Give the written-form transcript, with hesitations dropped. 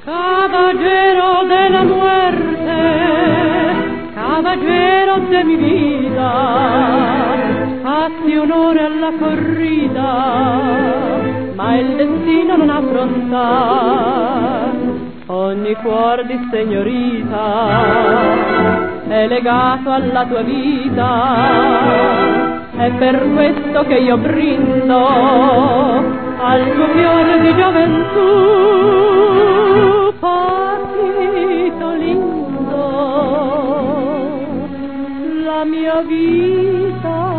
Caballero de la muerte, caballero de mi vida, fatti onore alla corrida, ma il destino non affronta ogni cuor di signorita è legato alla tua vita. È per questo che io brindo al tuo fiore di gioventù, partito lindo, la mia vita